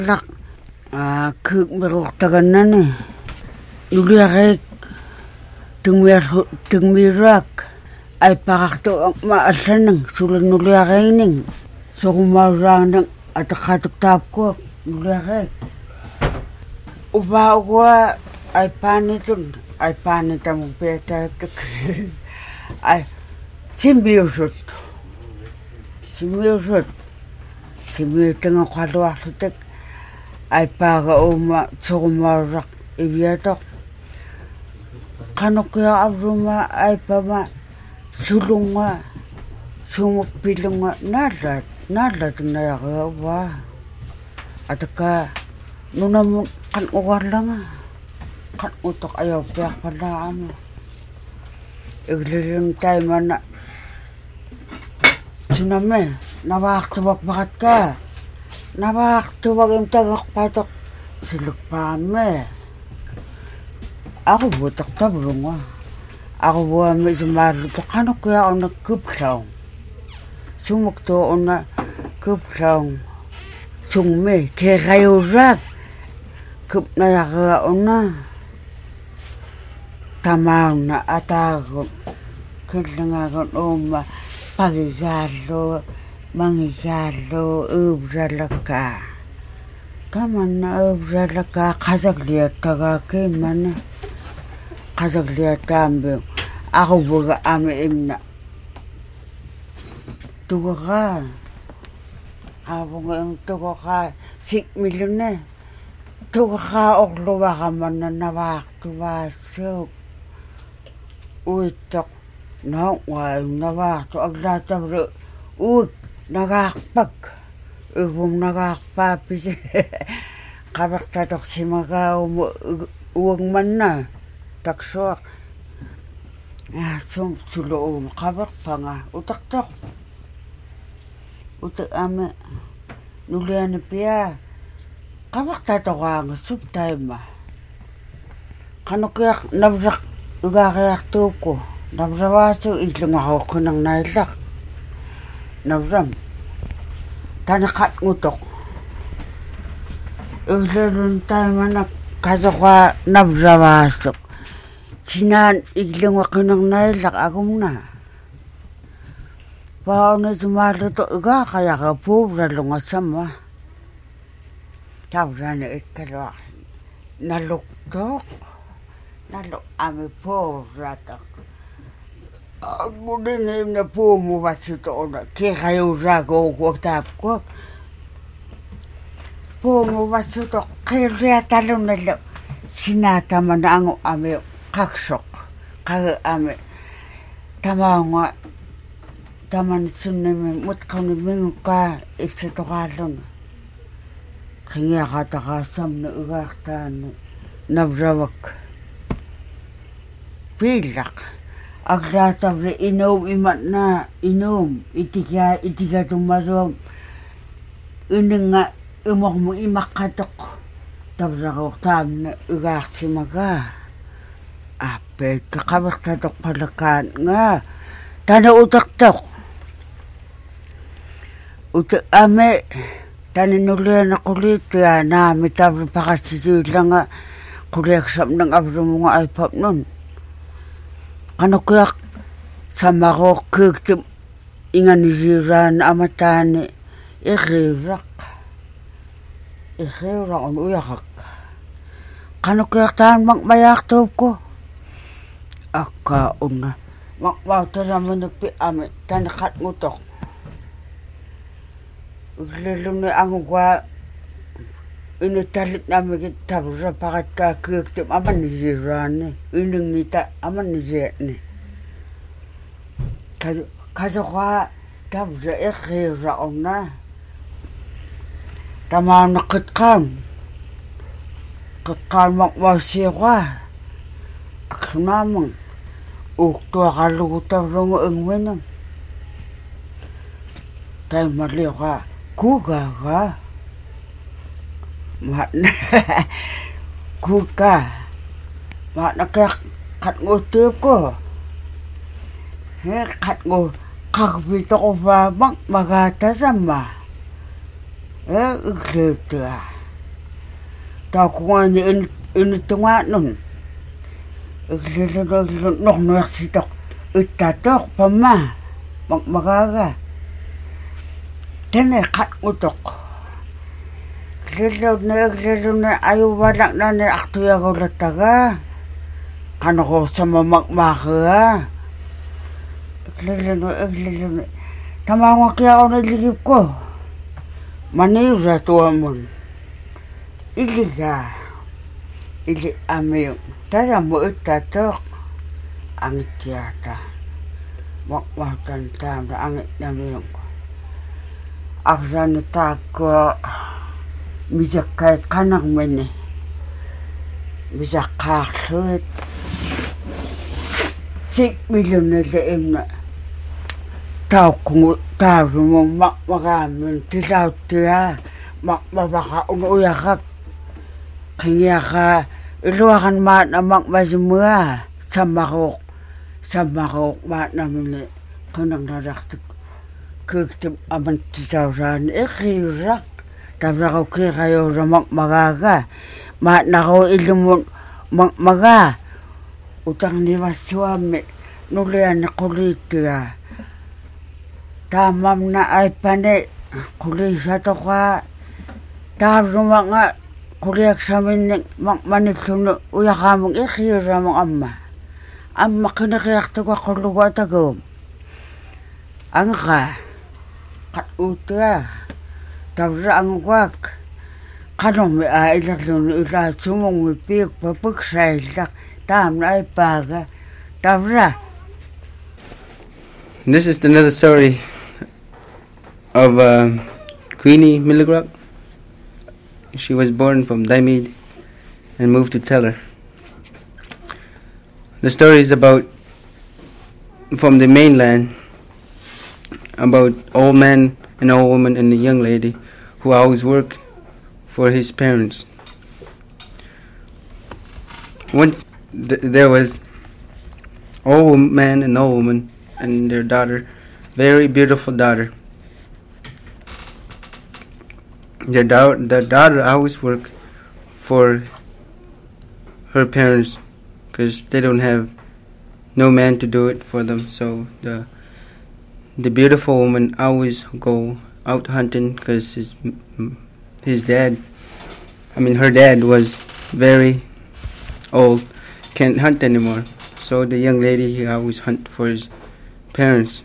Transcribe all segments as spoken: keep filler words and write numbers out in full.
Lak ah kuk merok taganane nuliarek tungmir tungmirak ay pakakto ma asanang sulan nuliarening so kumarang at katuk tap ko nuliarek ubawa ay panitun ay panitamong peta ay simbiyosot simbiyosot simbiyotang ang kalwaksutek ay paga uma tsukumarak ibiyatok kano kaya abruma ay pama sulunga sumupilunga nalat nalat na yakawa at ka nunam kan uwar lang kan utok ayaw piyak pala mo iglilim tayo man na tsunami nawaktuwak bakat ka nawaktuwak yung tagak patok siluk pa me ako butak tabrong ako buwa may sumaruto kano kaya ako nagkuplaw sumukto ako na kuplaw sungme kaya kayo rak kup na yaka ako na tamaw na atago kailangan uma pagigalo mangigalo ubralaka kaman na ubralaka kazagliat taga keman kazagliat tambe ako buga ame imna tuga ka ako ng tuga ka sik milyon na tuga ka okluwa ka man na nawak tuwa sok uitok na wala nawak to aglatabro ut nagakpag ubong nagakpapis kabaktatok si mga uwag man na taksok ah sum sulo kabak pa nga utak-tok utak ame nulian piya kabaktatok ang subtime kano kaya nabrak ugakayak tuko nabrawaso ilang ako ko ng nailak nabram tanakat ngutok ulalun tayo manak kasakwa nabrawasok sinan ilang ako ng nailak agum na pao na sumalo to uga kaya ka pobra lunga sama tabra na ikalwa naluktok naluk ame pobra to ako din na po mo basito na kaya kayo rago ko tap ko po mo basito kaya rea talon na lo sinata man ang ame kaksok kaya ame tama nga taman sunim mut kani mingo ka ifsito kalon kaya katakasam na ugaktan nabrawak pilak aglatab na inom imat na inom itiga itiga tumarong ining nga imok mo imakatok tabrako tam na ugak si maga ape kakabaktatok palakan nga tana utak-tok utak ame taninulian na kulit ya na mitabro pa kasi sila nga kuleksam ng abro mga ipap nun kano kaya sama ko kuktim ingan ziran amatani ikirak ikirak on uyakak kano kaya taan magmayak to ko aka una magmauta naman nagpi ame tanakat ngutok uglilum na ang ugwa inutalit namin kita sa pakat ka kuktim aman ni ziran inang nita aman ni ziran kaso ka tabra ikira on na tama na kitkan kitkan makmasi ka aksunamang ukto akalugutan rong ingwinan tayo mali ka kuga ka mat na kuka mat na kaya kat ngutip ko he kat ngo kakbito ko ba mak magata sama eh uglito taakungani in inutunga nun iglilo nok nuaksitok itatok pama magmagaga tene kat utok glilo ne glilo ne ayu wadak na ne aktuya golataga kanoko sama magmaga glilo ne glilo ne tamang kaya ako naligip ko manira tuamon iliga ili amiyong tada mo itatok ang tiyata makmatan tama ang namiyong ko akranita ko mijakay kanang mene mijakaksuit sik milyon na leem na tao kung tao mo makmagamin tilaw tiya makmabaka unuyakak kaya ka iluwakan maat na makmazimua sa makok sa makok maat namin kanang naraktik kagtib aman titawran e kirak tabra ko kaya kayo ramak magaga maat na ko ilumon maga utang ni maswami nulian na kulitiya tamam na ay pane kulisa to ka tabro mga kuriak samin ng manipsuno uyakamong ikira mong amma. Amma kinakiyak to ka kuluwa tagom. Ang ka, katuta, tabra ang wak, kanong may ailag nun ila sumong may piyok papagsailak, tam na ay paga, tabra. This is another story of uh, Queenie Milligrup. She was born from Daimid and moved to Teller. The story is about, from the mainland, about old man and old woman and a young lady who always worked for his parents. Once th- there was old man and old woman and their daughter, very beautiful daughter. The, da- the daughter always worked for her parents because they don't have no man to do it for them. So the the beautiful woman always go out hunting because his his dad, I mean her dad was very old, can't hunt anymore. So the young lady he always hunt for his parents.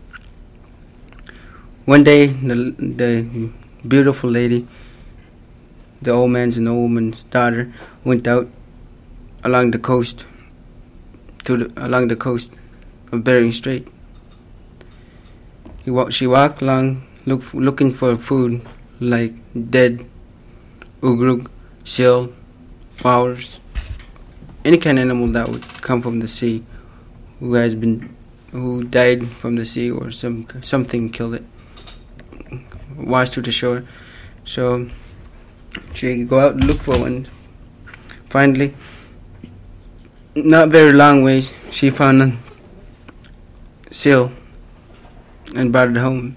One day the the beautiful lady, the old man's and old woman's daughter, went out along the coast to the, along the coast of Bering Strait. He wa- she walked along look, looking for food like dead ugrug, seal, walrus, any kind of animal that would come from the sea, who has been who died from the sea or some something killed it, washed to the shore. So she go out and look for one. Finally, not very long ways, she found a seal and brought it home.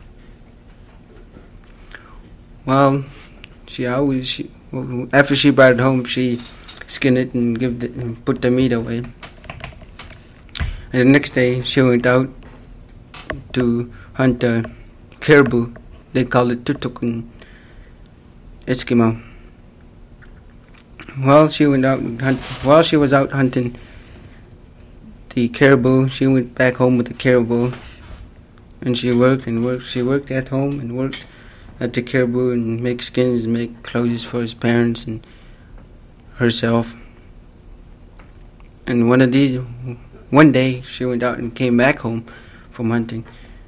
Well, she always she after she brought it home, she skinned it and give the, and put the meat away. And the next day, she went out to hunt a caribou. They call it tutuk in Eskimo. While she went out and hunt, while she was out hunting the caribou, she went back home with the caribou, and she worked and worked. She worked at home and worked at the caribou and make skins and make clothes for his parents and herself. And one of these, one day, she went out and came back home from hunting.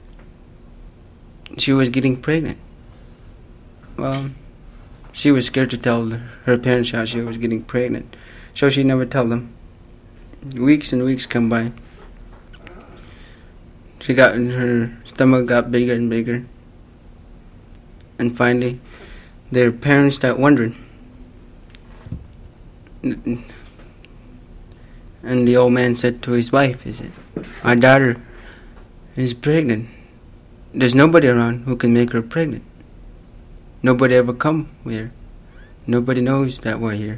She was getting pregnant. Well, she was scared to tell her parents how she was getting pregnant, so she never told them. Weeks and weeks come by. She got her stomach got bigger and bigger, and finally, their parents start wondering. And the old man said to his wife, "He said, our daughter is pregnant. There's nobody around who can make her pregnant. Nobody ever come here. Nobody knows that we're here.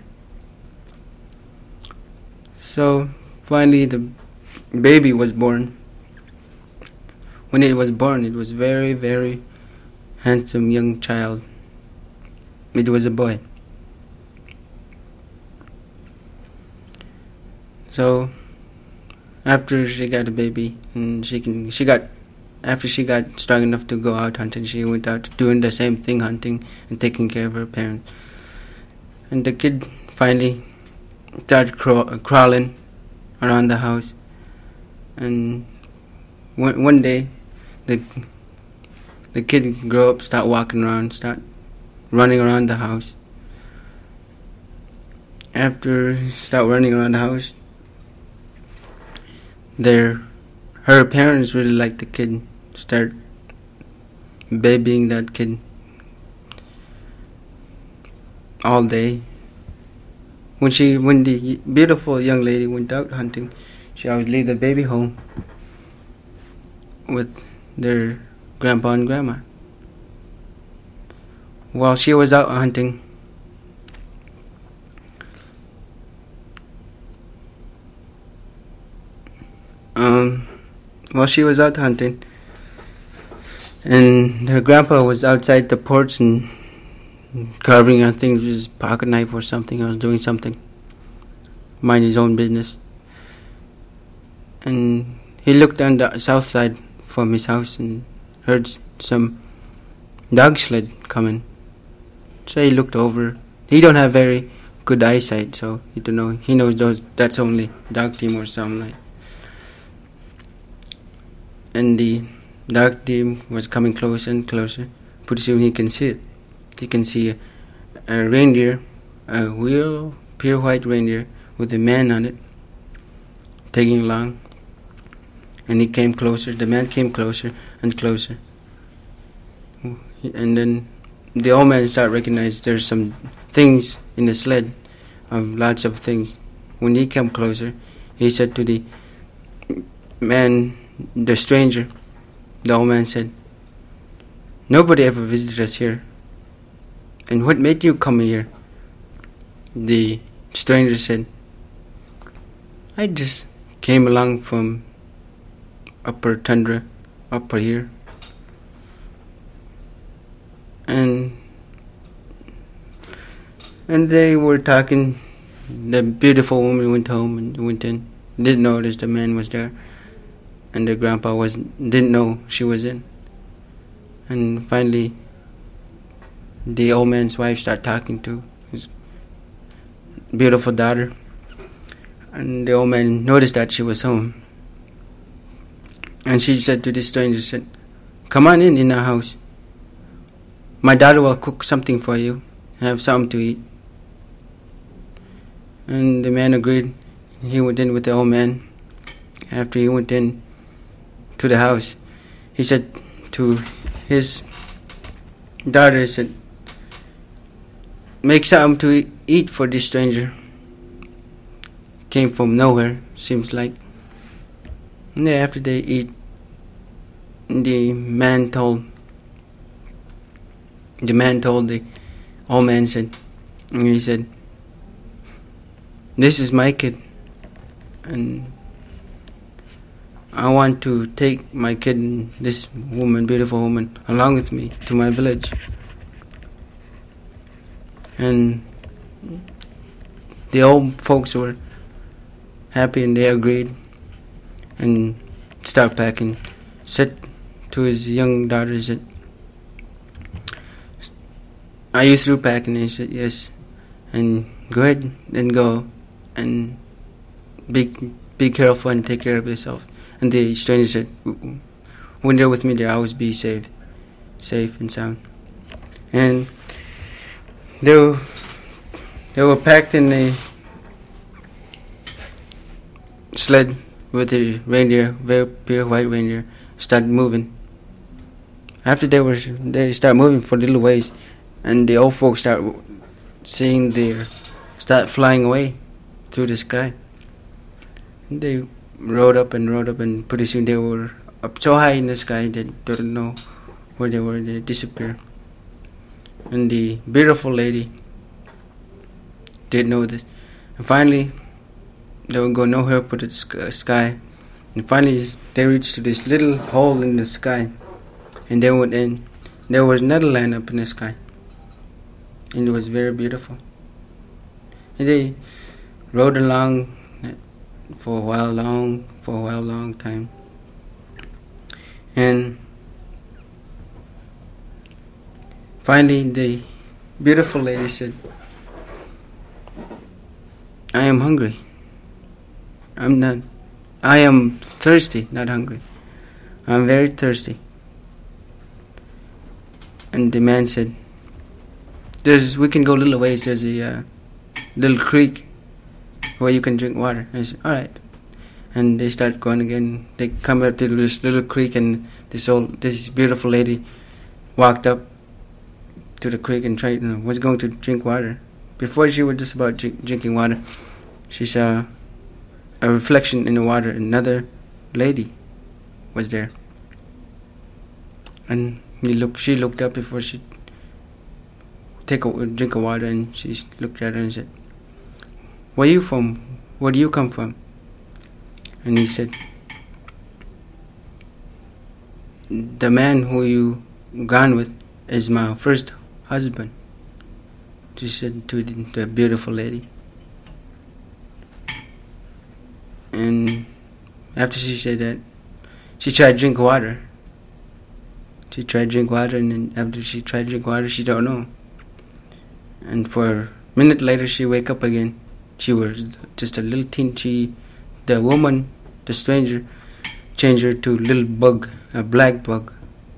So finally the baby was born. When it was born, it was very, very handsome young child. It was a boy. So after she got a baby, and she can, she got, after she got strong enough to go out hunting, she went out doing the same thing, hunting and taking care of her parents. And the kid finally started craw- crawling around the house. And one one day, the the kid grew up, start walking around, start running around the house. After he start running around the house, their her parents really liked the kid. Start babying that kid all day. When she, when the beautiful young lady went out hunting, she always leave the baby home with their grandpa and grandma. While she was out hunting, um, while she was out hunting, and her grandpa was outside the porch and carving on things with his pocket knife or something. I was doing something, mind his own business. And he looked on the south side from his house and heard some dog sled coming. So he looked over. He don't have very good eyesight, so he don't know. He knows those. That's only dog team or something like. And the dog team was coming closer and closer. Pretty soon he can see it. He can see a, a reindeer, a real pure white reindeer with a man on it, tagging along. And he came closer. The man came closer and closer. And then the old man started recognizing there's some things in the sled, of lots of things. When he came closer, he said to the man, the stranger, the old man said, "Nobody ever visited us here. And what made you come here?" The stranger said, "I just came along from upper tundra, upper here." And and they were talking. The beautiful woman went home and went in. Didn't notice the man was there, and the grandpa was didn't know she was in. And finally, the old man's wife started talking to his beautiful daughter, and the old man noticed that she was home. And she said to the stranger, said, "Come on in in our house. My daughter will cook something for you. Have something to eat." And the man agreed. He went in with the old man. After he went in to the house, he said to his daughter, he said, "Make something to eat for this stranger. Came from nowhere, seems like." And then after they eat, the man told the man told the old man, said, and he said, "This is my kid, and I want to take my kid and this woman, beautiful woman, along with me to my village." And the old folks were happy and they agreed and start packing. Said to his young daughter, he said, "Are you through packing?" And he said, "Yes." "And go ahead and go and be be careful and take care of yourself." And the stranger said, "When they're with me, they'll always be safe, safe and sound." And they were, they were packed in a sled with the reindeer, very pure white reindeer, started moving. After they were, they start moving for little ways, and the old folks start seeing their, start flying away through the sky. And they rode up and rode up, and pretty soon they were up so high in the sky that they didn't know where they were. They disappeared. And the beautiful lady didn't know this. And finally, they would go nowhere but the sky. And finally, they reached to this little hole in the sky. And they went in. There was another land up in the sky. And it was very beautiful. And they rode along for a while long, for a while long time. And finally, the beautiful lady said, I am hungry. I'm not, I am thirsty, not hungry. I'm very thirsty. And the man said, There's, we can go a little ways, there's a uh, little creek where you can drink water. And I said, alright. And they start going again. They come up to this little creek, and this old, this beautiful lady walked up to the creek and tried, you know, was going to drink water. Before she was just about drink, drinking water, she saw a reflection in the water. Another lady was there, and he looked. She looked up before she take a drink of water, and she looked at her and said, "Where are you from? Where do you come from?" And he said, "The man who you gone with is my first husband." She said to the beautiful lady. And after she said that, she tried to drink water. She tried to drink water, and then after she tried to drink water, she don't know. And for a minute later, she wake up again. She was just a little teen. She, the woman, the stranger, changed her to a little bug, a black bug.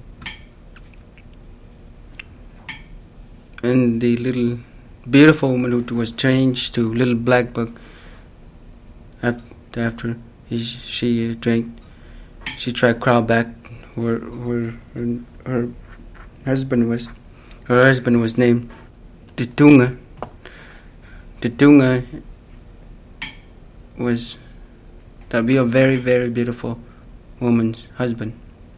And the little beautiful woman who was changed to a little black bug, after, after he, she drank, she tried to crawl back where, where her, her husband was. Her husband was named Tutunga. Tutunga was to be a very, very beautiful woman's husband.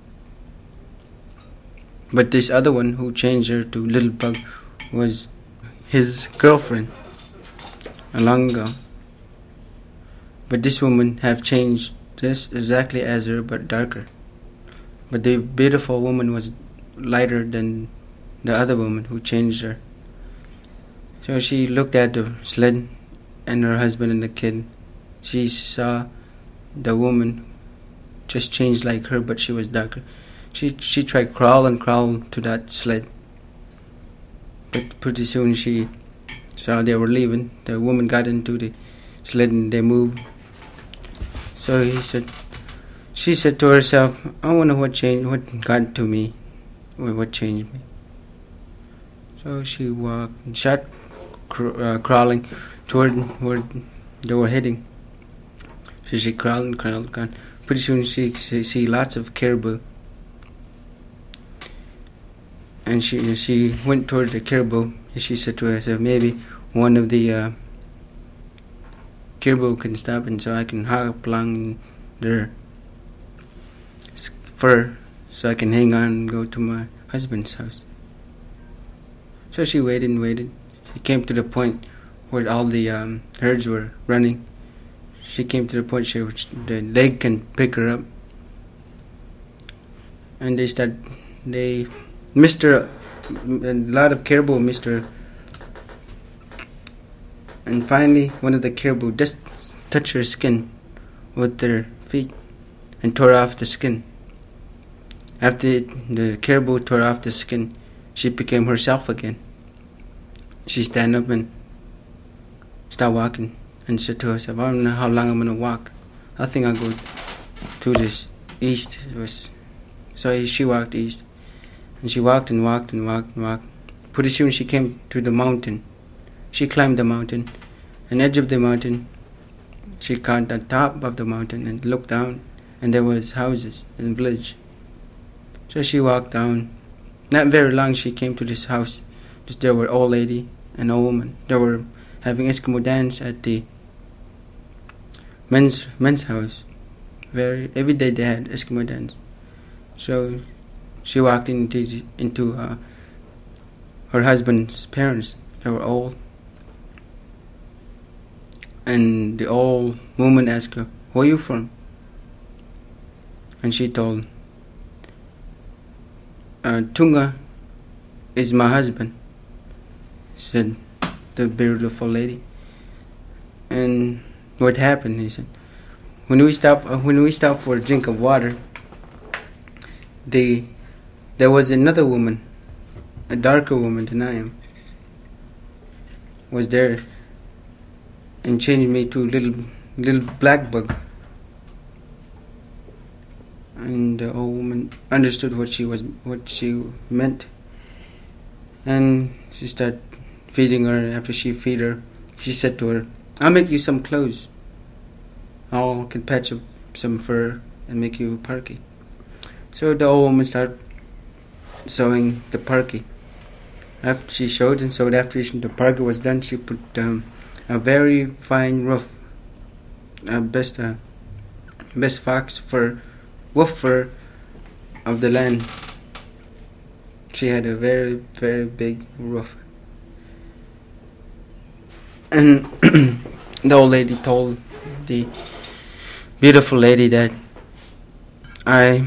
But this other one who changed her to little bug was his girlfriend a long ago. But this woman have changed just exactly as her, but darker. But the beautiful woman was lighter than the other woman who changed her. So she looked at the sled and her husband and the kid. She saw the woman just changed like her, but she was darker. She she tried to crawl and crawl to that sled. But pretty soon she saw they were leaving. The woman got into the sled and they moved. So he said, she said to herself, I wonder what changed, what got to me, or what changed me. So she walked, shot, cr- uh, crawling toward where they were heading. So she crawled and crawled, and pretty soon she she see lots of caribou. And she she went toward the caribou. And she said to herself, maybe one of the uh, caribou can stop, and so I can hop along their fur, so I can hang on and go to my husband's house. So she waited and waited. She came to the point where all the um, herds were running. She came to the point she the leg can pick her up, and they start they missed her. A lot of caribou missed her. And finally, one of the caribou just touched her skin with their feet and tore off the skin. After it, the caribou tore off the skin, she became herself again. She stand up and start walking and said to herself, I don't know how long I'm going to walk. I think I'll go to this east. So she walked east. And she walked and walked and walked and walked. Pretty soon she came to the mountain. She climbed the mountain. An edge of the mountain, she caught the top of the mountain and looked down, and there was houses and village. So she walked down. Not very long she came to this house. Just there were old lady and old woman. They were having Eskimo dance at the men's men's house. Very every day they had Eskimo dance. So she walked into into uh, her husband's parents. They were old. And the old woman asked her, "Where are you from?" And she told, uh, "Tunga is my husband," said the beautiful lady. And what happened? He said, "When we stopped, uh, when we stopped for a drink of water, they, there was another woman, a darker woman than I am, was there, and changed me to a little little black bug." And the old woman understood what she was, what she meant, and she started feeding her. After she fed her, she said to her, "I'll make you some clothes. I can patch up some fur and make you a parky." So the old woman started sewing the parky. After she sewed and sewed, after the parky was done, she put um, a very fine rough, uh, best uh, best fox fur, wolf fur of the land. She had a very very big roof. And the old lady told the beautiful lady that, "I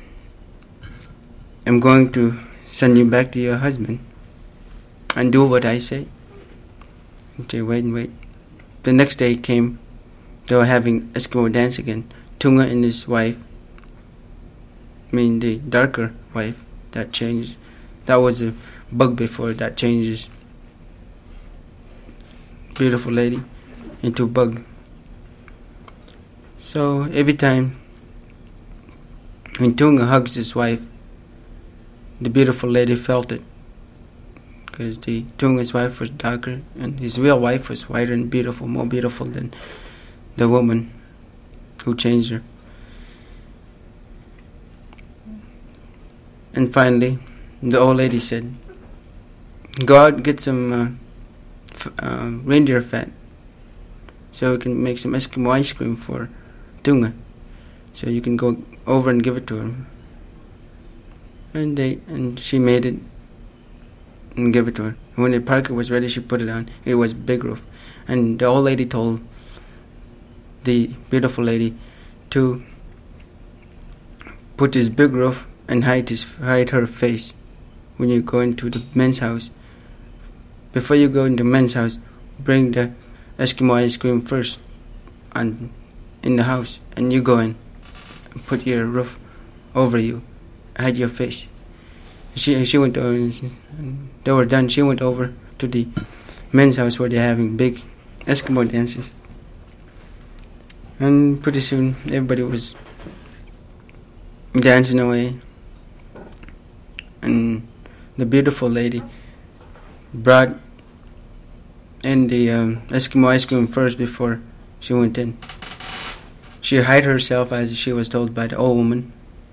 am going to send you back to your husband and do what I say." And she wait and wait. The next day came. They were having Eskimo dance again. Tunga and his wife, I mean the darker wife, that changed. That was a bug before, that changes beautiful lady into bug. So every time when Tunga hugs his wife, the beautiful lady felt it, because the Tunga's wife was darker and his real wife was whiter and beautiful, more beautiful than the woman who changed her. And finally, the old lady said, "Go out and get some uh, f- uh, reindeer fat, so we can make some Eskimo ice cream for Tunga, so you can go over and give it to him." And they and she made it and gave it to her. When the parka was ready, she put it on. It was big roof, and the old lady told the beautiful lady to put this big roof and hide his hide her face when you go into the men's house. Before you go into the men's house, bring the Eskimo ice cream first on in the house, and you go in and put your roof over you, hide your face. She she went over, and they were done. She went over to the men's house where they're having big Eskimo dances, and pretty soon everybody was dancing away, and the beautiful lady brought in the um, Eskimo ice cream first before she went in. She hid herself as she was told by the old woman,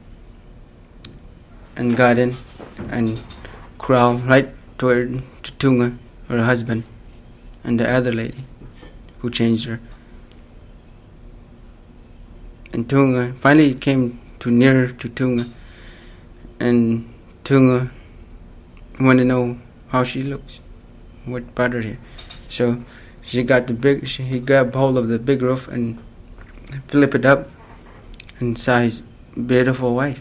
and got in and crawled right toward to Tunga, her husband, and the other lady who changed her. And Tunga finally came to near to Tunga, and Tunga wanted to know how she looks, what brought her here. So she got the big. She, he grabbed hold of the big roof and flip it up, and saw his beautiful wife.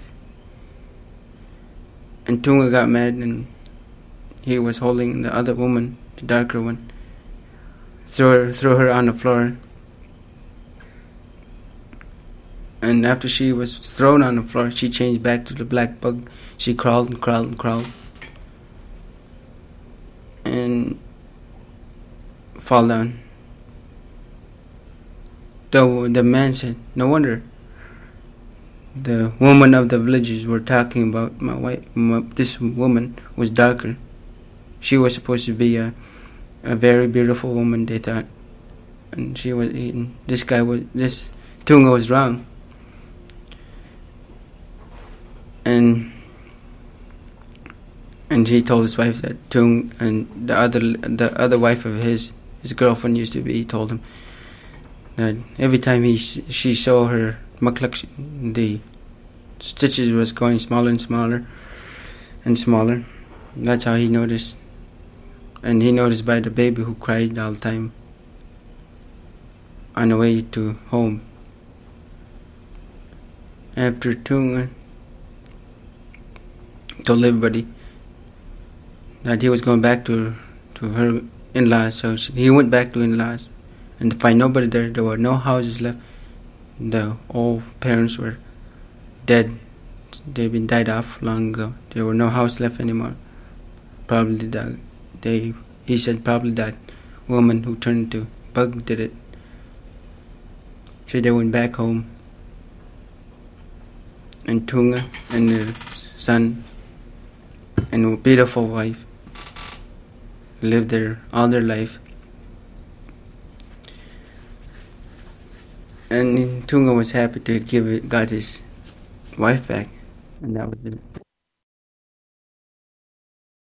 And Tunga got mad, and he was holding the other woman, the darker one. Threw her, threw her on the floor. And after she was thrown on the floor, she changed back to the black bug. She crawled and crawled and crawled, and fall down. The, the man said, "No wonder the women of the villages were talking about my wife. My, this woman was darker. She was supposed to be a, a very beautiful woman," they thought. And she was eaten. This guy was, this Tunga was wrong. And and he told his wife that Tung and the other the other wife of his his girlfriend used to be. He told him that every time he she saw her maklak, the stitches was going smaller and smaller and smaller. That's how he noticed. And he noticed by the baby who cried all the time. on the way to home. After Tunga told everybody that he was going back to to her in-laws, so he went back to in-laws and to find nobody there. There were no houses left. The old parents were dead. They've been died off long ago. There were no house left anymore. Probably the they he said probably that woman who turned into bug did it. So they went back home, and Tunga and their son and a beautiful wife lived there all their life. And Tunga was happy to give it, got his wife back, and that was it.